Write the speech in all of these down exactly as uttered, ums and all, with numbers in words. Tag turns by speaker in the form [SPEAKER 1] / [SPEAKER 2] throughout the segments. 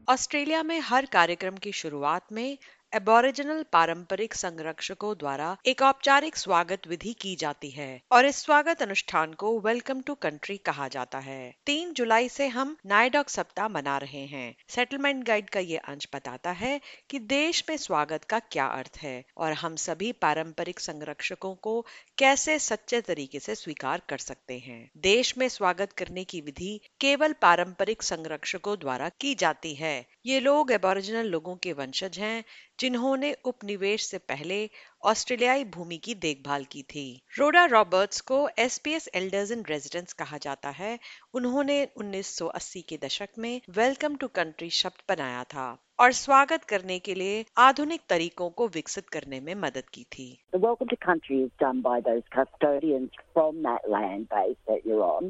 [SPEAKER 1] Australia में हर कार्यक्रम की शुरुआत में एबोरिजिनल पारंपरिक संरक्षकों द्वारा एक औपचारिक स्वागत विधि की जाती है और इस स्वागत अनुष्ठान को वेलकम टू कंट्री कहा जाता है। तीन जुलाई से हम नाइडॉक सप्ताह मना रहे हैं। सेटलमेंट गाइड का ये अंश बताता है कि देश में स्वागत का क्या अर्थ है और हम सभी पारंपरिक संरक्षकों को कैसे सच्चे तरीके से स्वीकार कर सकते हैं। देश में स्वागत करने की विधि केवल पारंपरिक संरक्षकों द्वारा की जाती है। ये लोग एबोरिजिनल लोगों के वंशज हैं जिन्होंने उपनिवेश से पहले ऑस्ट्रेलियाई भूमि की देखभाल की थी। रोडा रॉबर्ट्स को एसपीएस एल्डर्स इन रेजिडेंस कहा जाता है। उन्होंने उन्नीस सौ अस्सी के दशक में वेलकम टू कंट्री शब्द बनाया था और स्वागत करने के लिए आधुनिक तरीकों को विकसित करने में मदद की थी।
[SPEAKER 2] The welcome to country is done by those custodians from that land base that you're on,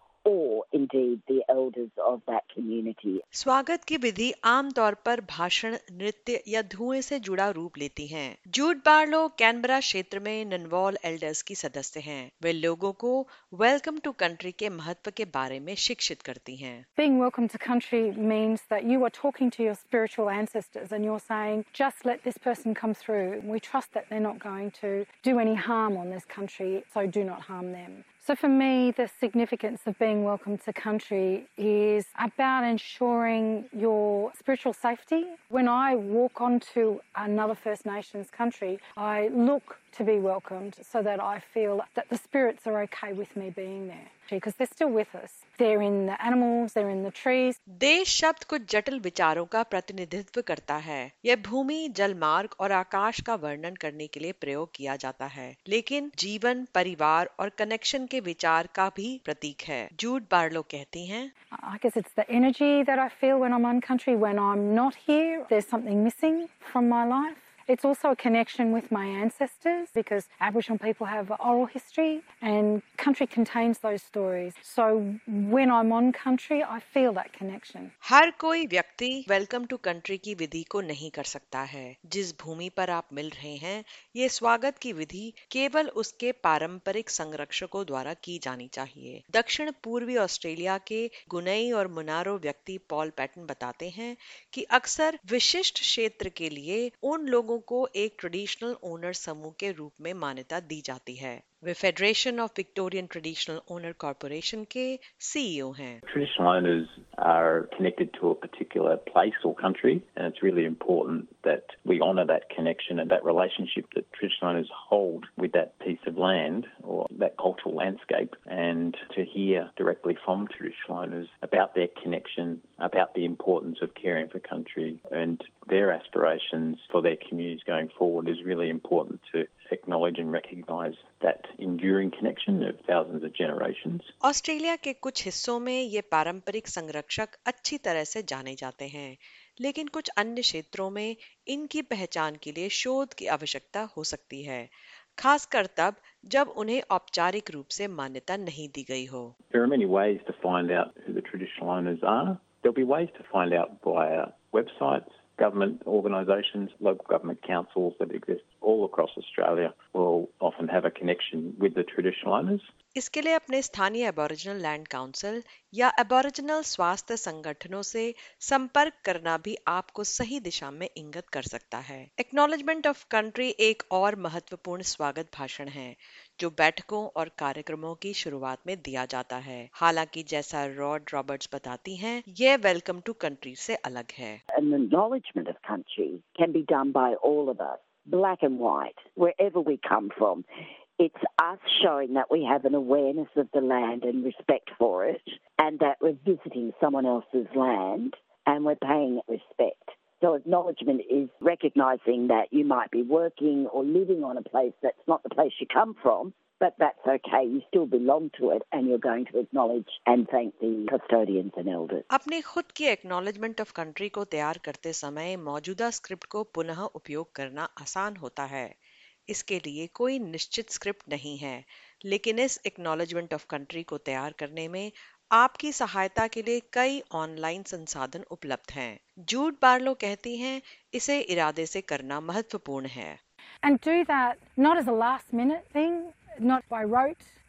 [SPEAKER 2] or indeed the elders of that community.
[SPEAKER 1] स्वागत की विधि आमतौर पर भाषण, नृत्य या धुएं से जुड़ा रूप लेती हैं। जूड बार्लो कैनबरा क्षेत्र में ननवॉल एल्डर्स की सदस्य हैं। वे लोगों को वेलकम टू कंट्री के महत्व के बारे में शिक्षित करती हैं।
[SPEAKER 3] Being welcome to country means that you are talking to your spiritual ancestors and you're saying, just let this person come through. We trust that they're not going to do any harm on this country, so do not harm them. So for me, the significance of being welcome to country is about ensuring your spiritual safety. When I walk onto another First Nations country, I look to be welcomed so that I feel that the spirits are okay with me being there. Because they're still with us. They're in the animals, they're in the trees.
[SPEAKER 1] देश शब्द कुछ जटिल विचारों का प्रतिनिधित्व करता है। यह भूमि, जलमार्ग और आकाश का वर्णन करने के लिए प्रयोग किया जाता है, लेकिन जीवन, परिवार और कनेक्शन के विचार का भी प्रतीक है। जूड बार्लो कहती हैं,
[SPEAKER 3] I guess it's the energy that I feel when I'm on country. When I'm not here, there's something missing from my life. It's also a connection with my ancestors because Aboriginal people have oral history and country contains those stories. So when I'm on country, I feel that connection.
[SPEAKER 1] हर कोई व्यक्ति welcome to country की विधि को नहीं कर सकता है। जिस भूमि पर आप मिल रहे हैं, ये स्वागत की विधि केवल उसके पारंपरिक संरक्षकों द्वारा की जानी चाहिए। दक्षिण पूर्वी ऑस्ट्रेलिया के गुनई और मुनारो व्यक्ति पॉल पैटन बताते हैं कि अक्सर विशिष्ट क्षेत्र के लिए उन लोगों को एक ट्रेडिशनल ओनर समूह के रूप में मान्यता दी जाती है। वे federation of Victorian traditional owner corporation के सीईओ हैं।
[SPEAKER 4] Traditional owners are connected to a particular place or country, and it's really important that we honour that connection and that relationship that traditional owners hold with that piece of land or that cultural landscape, and to hear directly from traditional owners about their connection, about the importance of caring for country and their aspirations for their communities going forward is really important to acknowledge and recognise that enduring connection of thousands of generations.
[SPEAKER 1] Australia के कुछ हिस्सों में ये पारंपरिक संरक्षक अच्छी तरह से जाने जाते हैं, लेकिन कुछ अन्य क्षेत्रों में इनकी पहचान के लिए शोध की आवश्यकता हो सकती है, खासकर तब जब उन्हें औपचारिक रूप से मान्यता नहीं दी गई हो।
[SPEAKER 4] There are many ways to find out who the traditional owners are. There'll be ways to find out via websites. Government organisations, local government councils that exist all across Australia will often have a connection with the traditional owners.
[SPEAKER 1] इसके लिए अपने स्थानीय Aboriginal land council या Aboriginal स्वास्थ्य संगठनों से संपर्क करना भी आपको सही दिशा में इंगित कर सकता है। एक्नॉलेजमेंट ऑफ कंट्री एक और महत्वपूर्ण स्वागत भाषण है जो बैठकों और कार्यक्रमों की शुरुआत में दिया जाता है। हालांकि जैसा रॉड रॉबर्ट्स बताती हैं, यह वेलकम टू कंट्री से अलग है।
[SPEAKER 2] An acknowledgement of country can be done by all of us, black and white, wherever we come from. It's us showing that we have an awareness of the land and respect for it, and that we're visiting someone else's land and we're paying it respect. So acknowledgement is recognising that you might be working or living on a place that's not the place you come from, but that's okay. You still belong to it and you're going to acknowledge and thank the custodians and elders.
[SPEAKER 1] अपनी खुद की acknowledgement of country को तैयार करते समय मौजूदा script को पुनः उपयोग करना आसान होता है। इसके लिए कोई निश्चित स्क्रिप्ट नहीं है, लेकिन इस एक्नॉलेजमेंट ऑफ कंट्री को तैयार करने में आपकी सहायता के लिए कई ऑनलाइन संसाधन उपलब्ध हैं। जूड बार्लो कहती हैं, इसे इरादे से करना महत्वपूर्ण है।
[SPEAKER 3] And do that not as a last minute thing, not by rote, but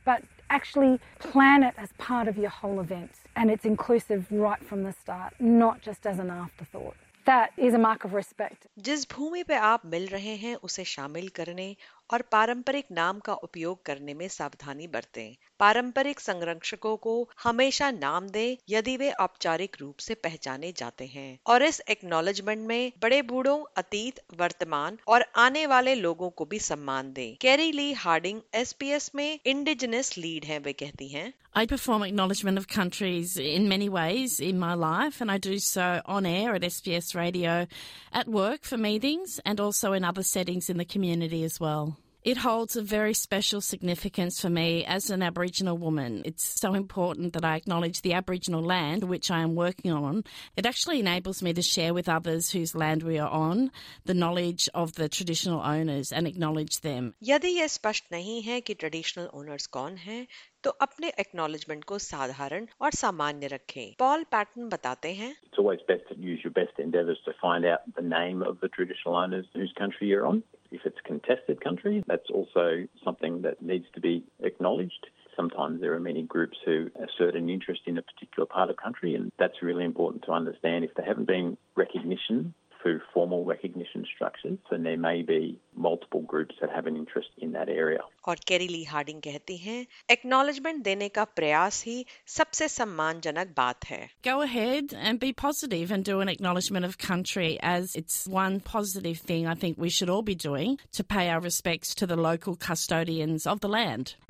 [SPEAKER 3] actually plan it as part of your whole event, and it's inclusive right from the start, not just as an afterthought. That is a mark of respect.
[SPEAKER 1] जिस भूमि पे आप मिल रहे हैं उसे शामिल करने और पारंपरिक नाम का उपयोग करने में सावधानी बरतें। पारंपरिक संरक्षकों को हमेशा नाम दें यदि वे औपचारिक रूप से पहचाने जाते हैं और इस एक्नॉलेजमेंट में बड़े बूढ़ों, अतीत, वर्तमान और आने वाले लोगों को भी सम्मान दें। Carrie Lee Harding S P S में इंडिजिनस लीड हैं। वे कहती हैं,
[SPEAKER 5] I perform acknowledgement of countries in many ways in my life, and I do so on air at S B S Radio, at work for meetings, and also in other settings in the community as well. It holds a very special significance for me as an Aboriginal woman. It's so important that I acknowledge the Aboriginal land which I am working on. It actually enables me to share with others whose land we are on the knowledge of the traditional owners and acknowledge them.
[SPEAKER 1] यदि ये स्पष्ट नहीं है कि traditional owners कौन हैं, तो अपने एक्नॉलेजमेंट को साधारण और सामान्य रखें। पॉल पैटन बताते हैं,
[SPEAKER 4] It's always best to use your best endeavours to find out the name of the traditional owners whose country you're on. If it's contested country, that's also something that needs to be acknowledged. Sometimes there are many groups who assert an interest in a particular part of country, and that's really important to understand. If there haven't been recognition through formal recognition structures, then there may be multiple groups that have an interest in that area.
[SPEAKER 1] और Carrie Lee Harding कहती हैं, acknowledgement देने का प्रयास ही सबसे सम्मानजनक बात है।
[SPEAKER 5] Go ahead and be positive and do an acknowledgement of country, as it's one positive thing I think we should all be doing to pay our respects to the local custodians of the land.